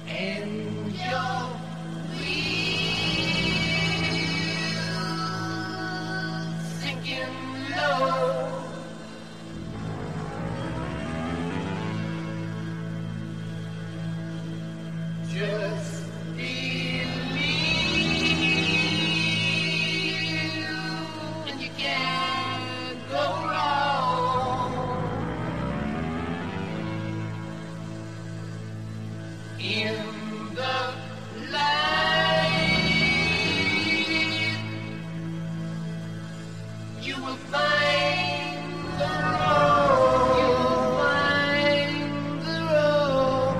and your wheels sinking low. Just believe, and you can't go wrong. In the light, you will find the road. You will find the road.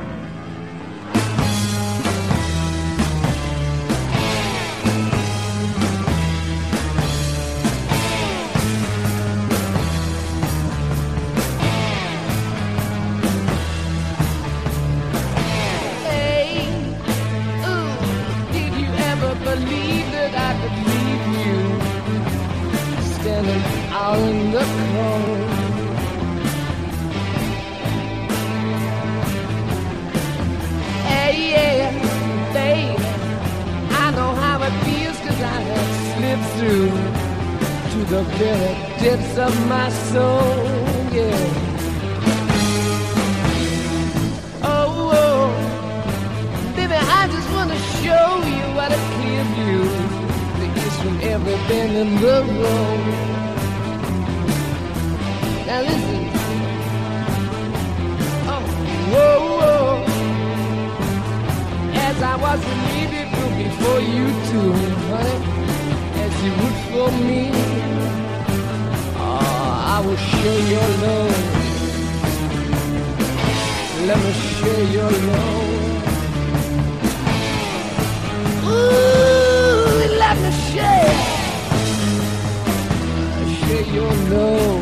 Hey, ooh, did you ever believe that I could leave you standing out in the cold? Hey, yeah, babe, I know how it feels 'cause I have slipped through to the very depths of my soul, yeah. Oh, oh, baby, I just want to show you what a clear view there is from every bend in the road. Now listen. Oh, whoa, whoa. As I was to leave you through before you too, honey, as you would for me. Oh, I will share your love. Let me share your love. Ooh, let me share your love.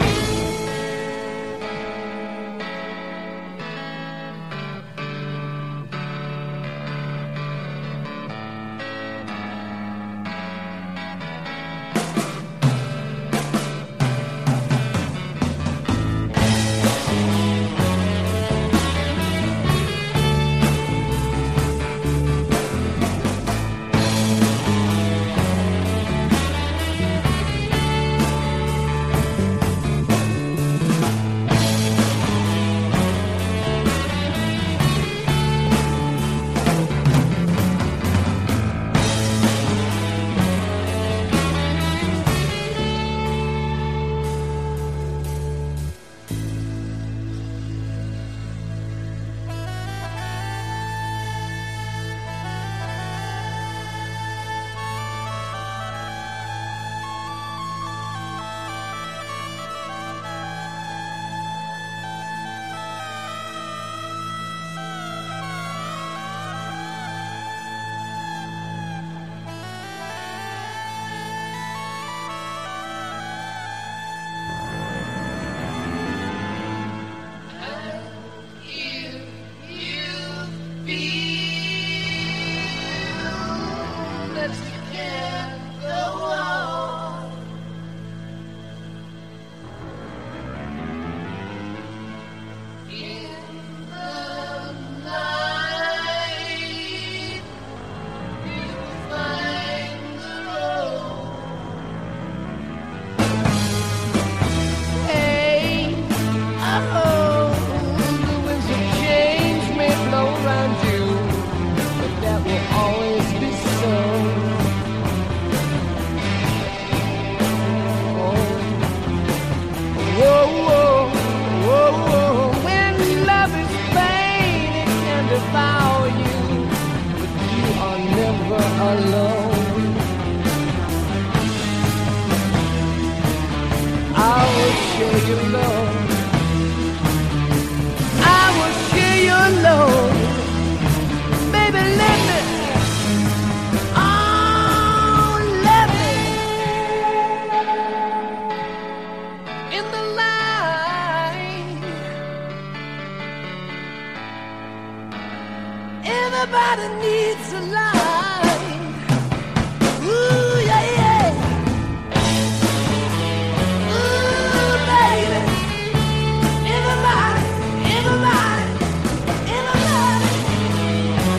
Everybody needs a line. Ooh, yeah, yeah. Ooh, baby. Everybody, everybody, everybody.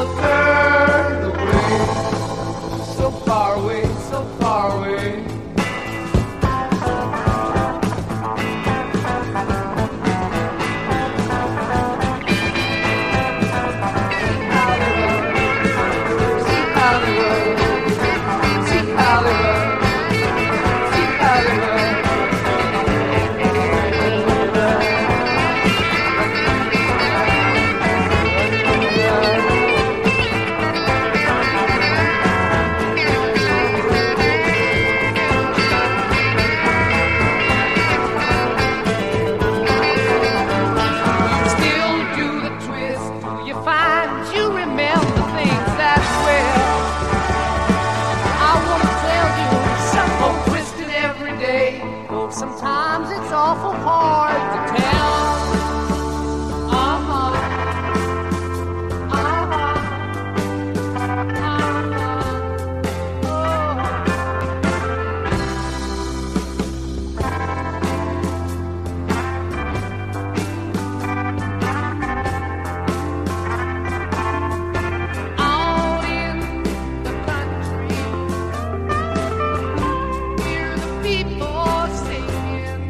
turned away, so far away, so far away. Sometimes it's awful hard to tell. Out in the country, hear the people singing.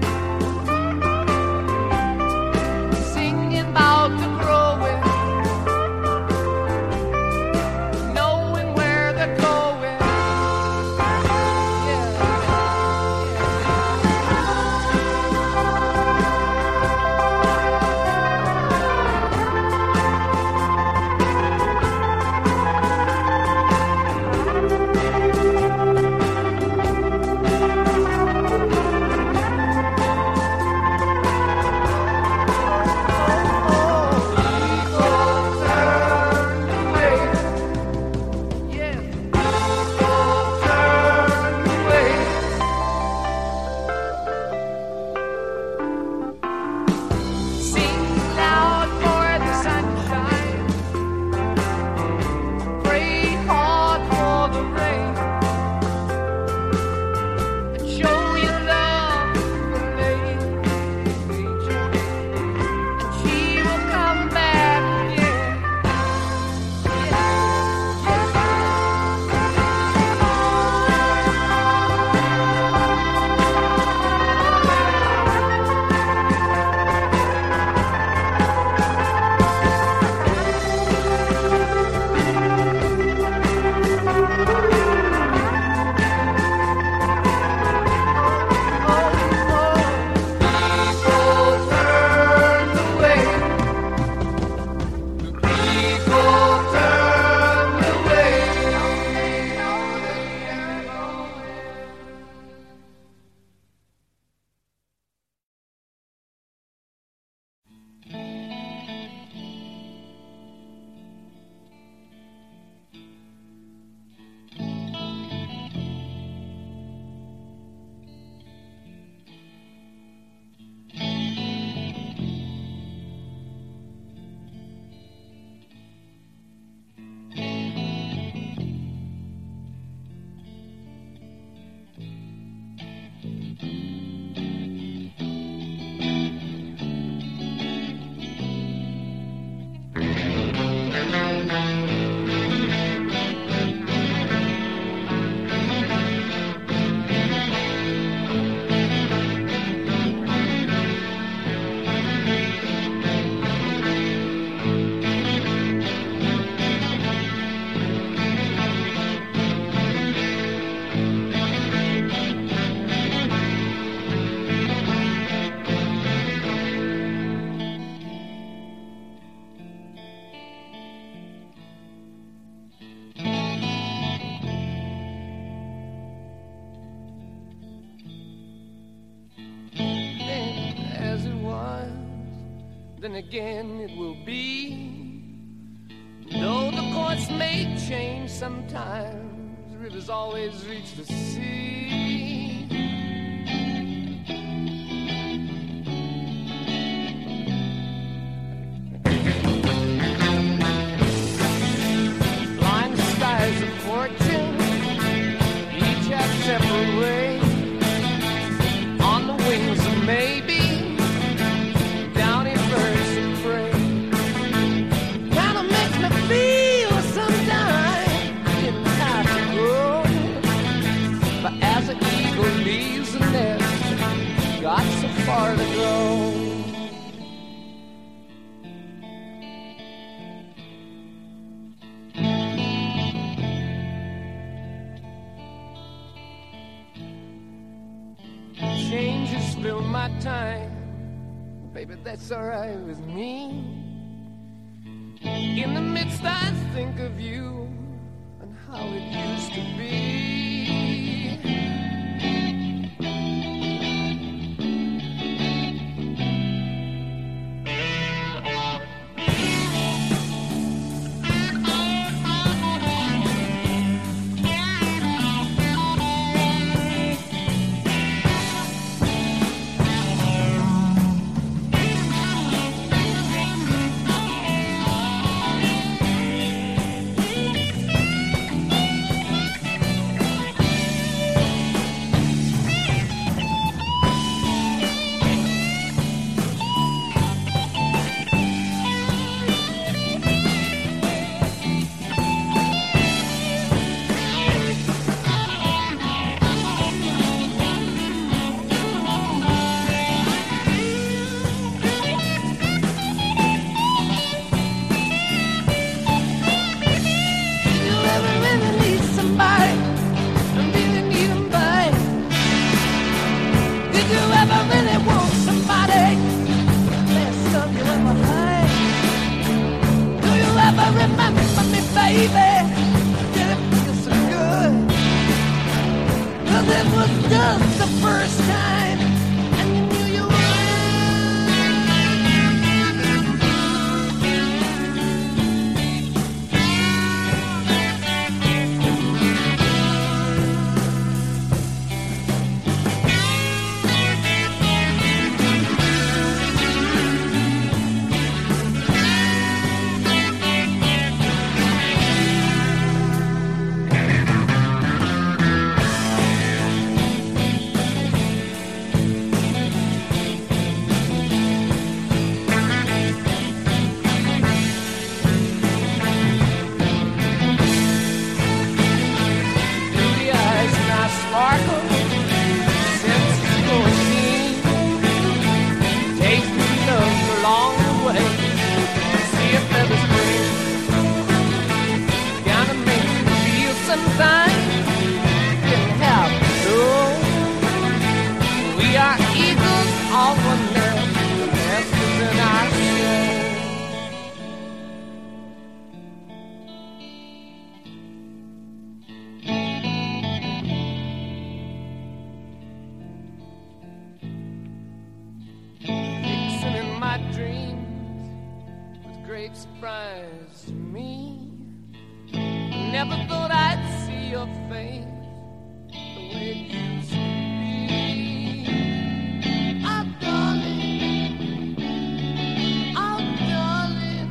then again it will be. Though the course may change sometimes, rivers always reach the sea. Blind skies of fortune, each have separate ways. On the wings of maybe, down in birds of prey. Kinda makes me feel fill my time. Baby, that's alright with me. In the midst I think of you and how it used to be. Surprise to me. Never thought I'd see your face the way it used to be. Oh, darling, oh, darling.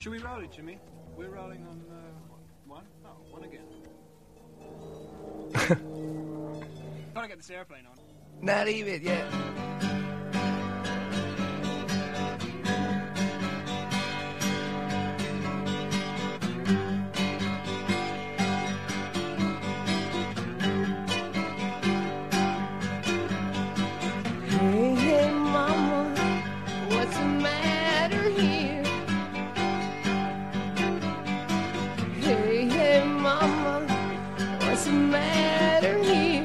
Should we roll it, Jimmy? We're rolling on one? Oh, one again. Gotta get this airplane on. Not even yet. Hey, hey, mama, what's the matter here? Hey, hey, mama, what's the matter here?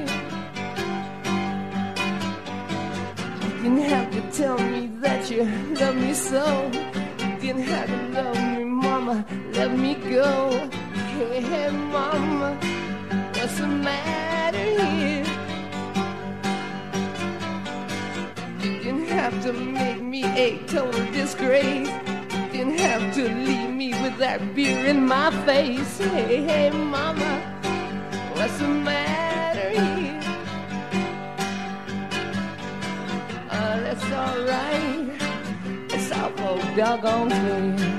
You didn't have to tell me that you love me so. You didn't have to love me, mama, let me go. Hey, hey, mama, what's the matter here? You didn't have to make me a total disgrace. You didn't have to leave me with that beer in my face. Hey, hey, mama, what's the matter here? That's alright. It's awful doggone clear.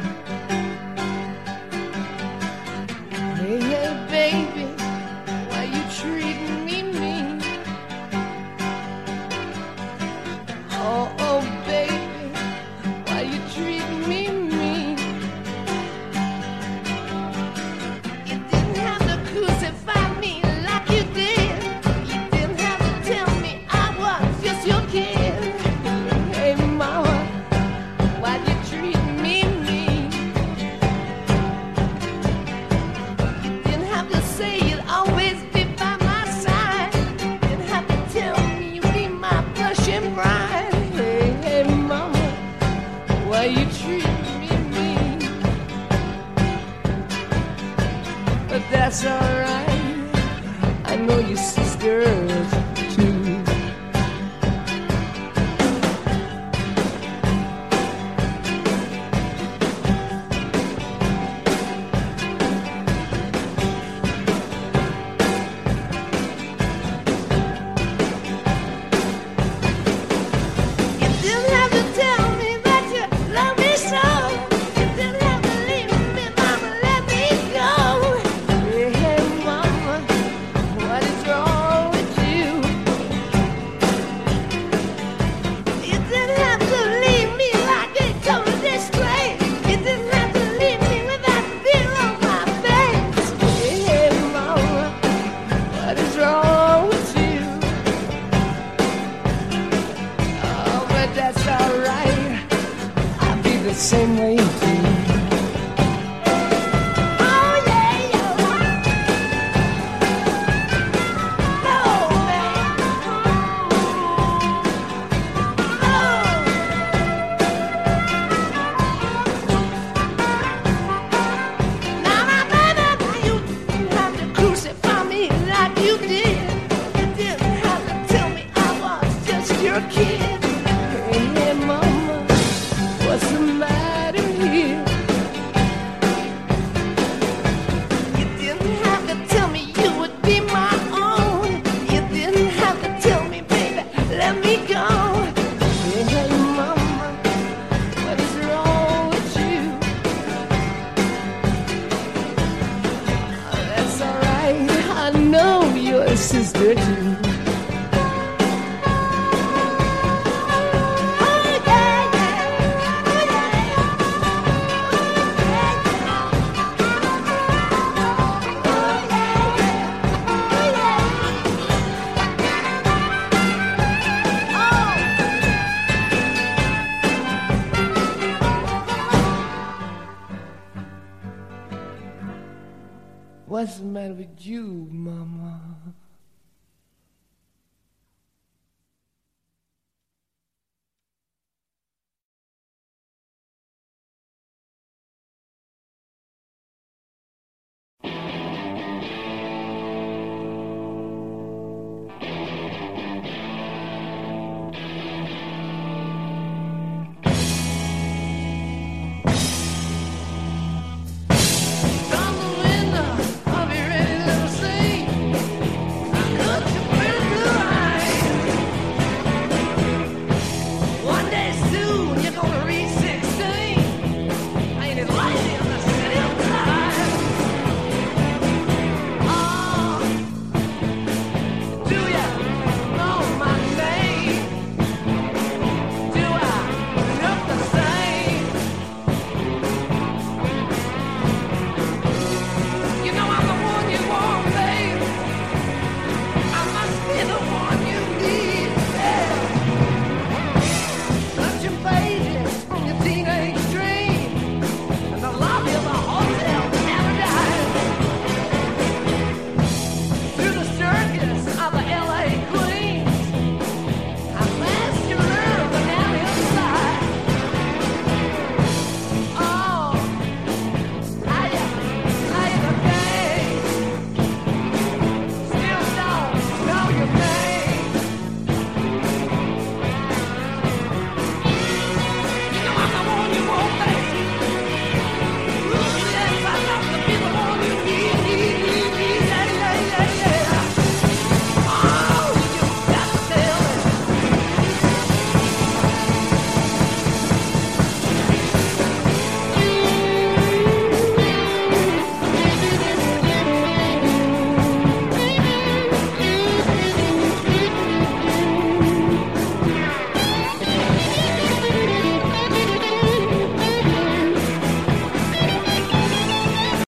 Hey, hey, baby, why you treating me mean? Oh, oh, baby, why you treating me mean? You didn't have to crucify me like you did. You didn't have to tell me I was just your kid. Hey, mama, why you treating me mean? You didn't have to say you'd always be by my side. You didn't have to tell me you'd be my blushing bride. Hey, hey, mama, why you treating me mean? But that's alright, I know your sisters too. You didn't have to tell me that you love me so. You didn't have to leave me, mama, let me go. Hey, hey, mama, what is wrong with you? You didn't have to leave me like a total disgrace. You didn't have to leave me with that beer on my face. Hey, hey, mama, what is wrong with you? Oh, but that's alright. I'll be the same way too. Oh, yeah, yeah. Oh, baby. Now, baby, you didn't have to crucify me like you did. You didn't have to tell me I was just your kid. Hey, hey, mama, what's the matter here? You didn't have to tell me you would be my own. You didn't have to tell me, baby, let me go. Hey, hey, mama, what is wrong with you? Oh, that's alright, I know you're a sister too. Oh, yeah, yeah. Oh, what's the matter with you, mama?